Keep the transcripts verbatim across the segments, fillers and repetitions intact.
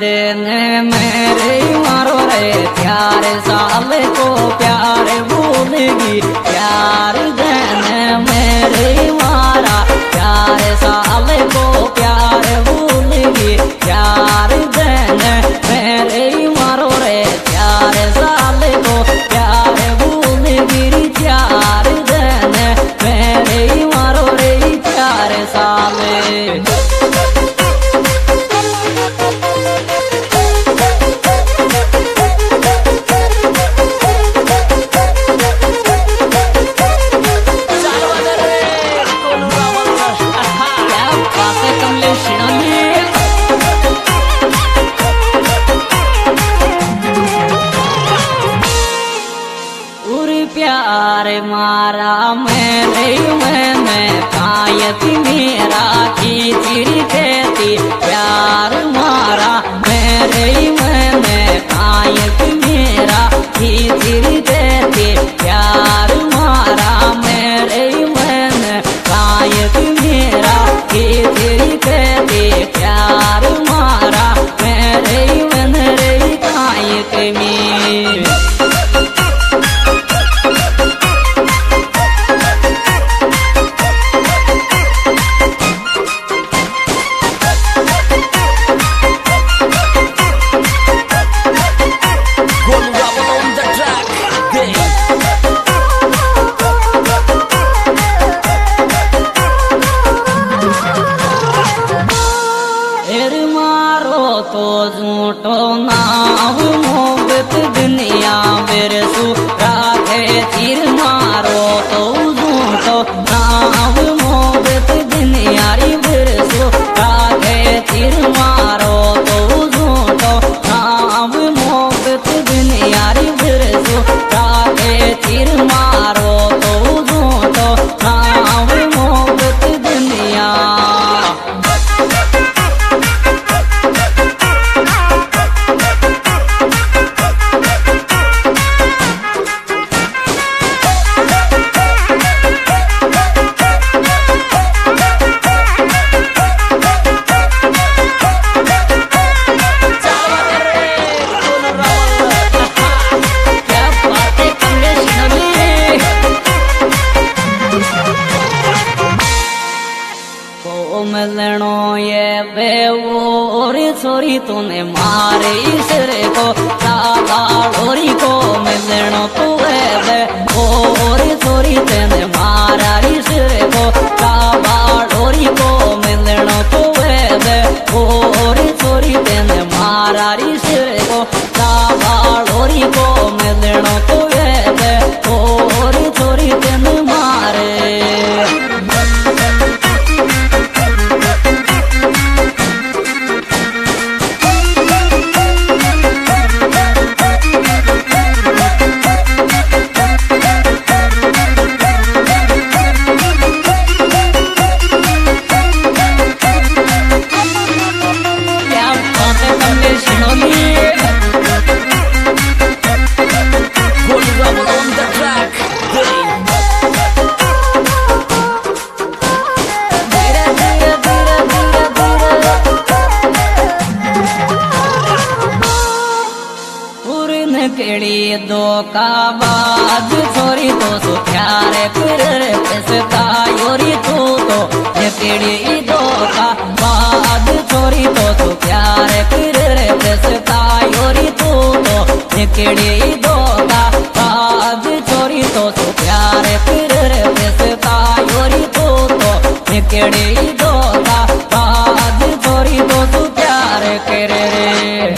दिन मेरे मारो रे प्यार साल को प्यार भूलगी प्यार दिन मेरे मारा प्यार साल को प्यार भूलगी प्यार दिन मेरे मारो रे प्यार साल को प्यार भूलगी प्यार दिन मेरे मारो रे प्यार साल प्यार मारा मेरे मैंने कायत मेरा की चिरी कहती प्यार मारा मेरे मैंने कायत मेरा की चिरी कहती प्यार मारा मेरे मैंने कायत मेरा की चिरी कहती प्यार मारा मेरे मैंने रे कायत में तो झूठो नाव मोहब्बत दुनिया बिरसू राखे तीर मारो तो झूठो नाव मोहब्बत दुनिया री बिरसू राखे तीर मारो तो झूठो नाव मोहब्बत दुनिया री बिरसू राखे तीर मारो तो झूठो नाव मोहब्बत दुनिया मिलनो ये बेवोरी छोरी तूने मारे इसरे को साला डोरी को मिलनो तू बे ओरी छोरी तेने मारा इसरे को साला डोरी को मिलनो तू बे ओरी छोरी तेने मारा इसरे को साला डोरी को मिलनो तू बे ओरी छोरी तेने मारे केड़ी दो का बाज छोरी तो सो प्यारे फिर पैसता योरी तू तो ये केड़ी दो का बाज छोरी तो सो प्यारे फिर पैसता योरी तू तो ये केड़ी दो का बाज छोरी तो सो प्यारे फिर पैसता योरी तू तो ये केड़ी दो का बाज छोरी तो सो प्यारे करे रे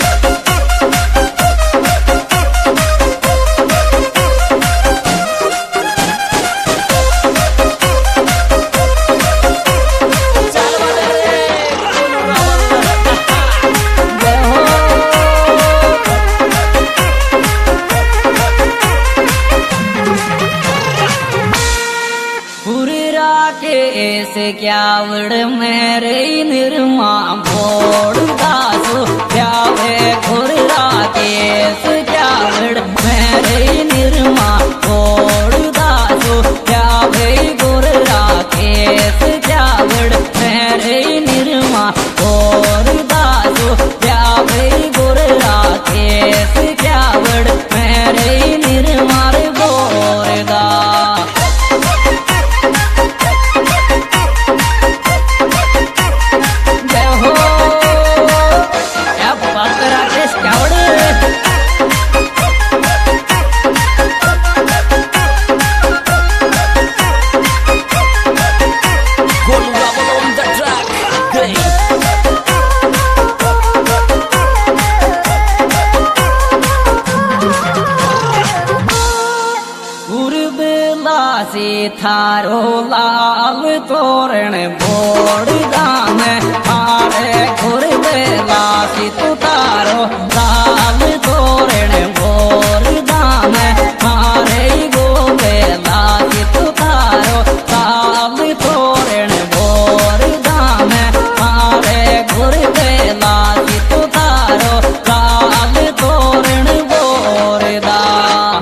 ऐसे क्या वड़ मेरे निर्मा बोड़ दासु क्या वे घुरा केस क्या वड़ मेरे निर्मा बोड़ दासु क्या वे घुरा केस क्या वड़ मेरे निर्मा बोड़ दासु क्या बेलासी थारो लाल तोरण बोड़ दाम मारे घुर बेलासी तू तारो लाल तोरण बोड़ दाम मारे गो बेलासी तू तारो लाल तोरण बोड़ दाम मारे घुर बेलासी तू तारो लाल तोरण बोड़ दाम।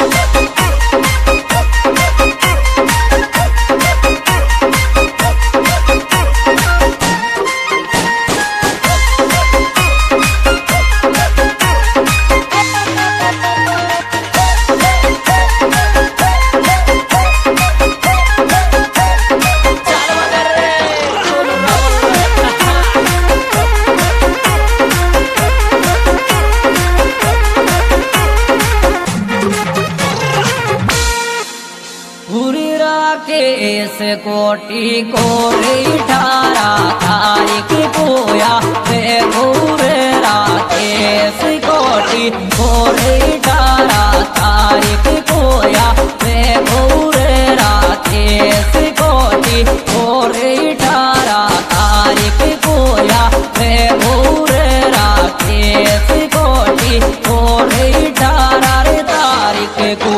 केस कोटि कोरे ठारा तारीख पोया वे घूरे राकेश कोटि कोरे ठारा तारीख पोया वे घूरे राकेश कोटि कोरे ठारा तारीख पोया वे घूरे राकेश कोटि कोरे ठारा रे तारीख को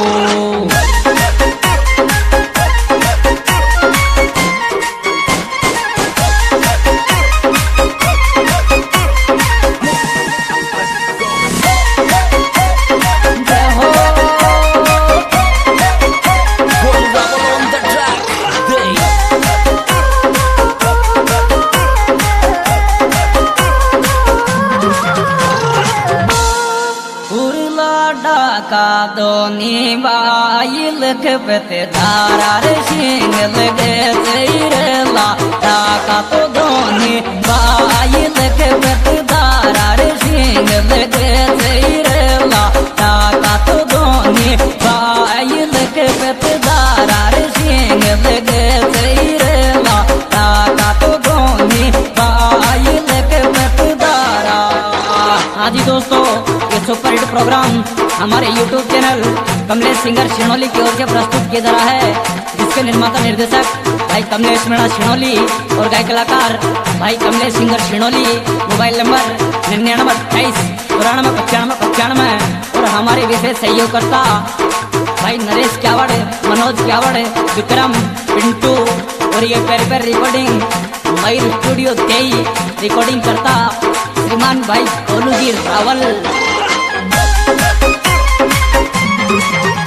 का दोनी बाइल खपते धारा रे सिंह लगे तेरला का तो दोनी बाइल खपते धारा रे सिंह लगे तेरला का तो दोनी बाइल खपते धारा रे सिंह लगे तेरला का तो दोनी बाइल खपते धारा। हाँ जी दोस्तों, ये सुपर हिट प्रोग्राम हमारे YouTube channel Kamlesh singer Shinoli की ओर से प्रस्तुत किया जा रहा है, जिसके निर्माता निर्देशक भाई कमलेश मीणा शिणोली और गायक कलाकार भाई Kamlesh singer Shinoli. Mobile number निन्यानवे अट्ठाईस चौरानवे पचानवे पचानवे। और हमारे विशेष सहयोगकर्ता भाई नरेश क्यावड़, मनोज क्यावड़, विक्रम, पिंटू। और ये पेर पेर रिकॉर्डिंग मयूर स्टूडियो देई रिकॉर्डिंग करता श्रीमान भाई गोलू जी रावल।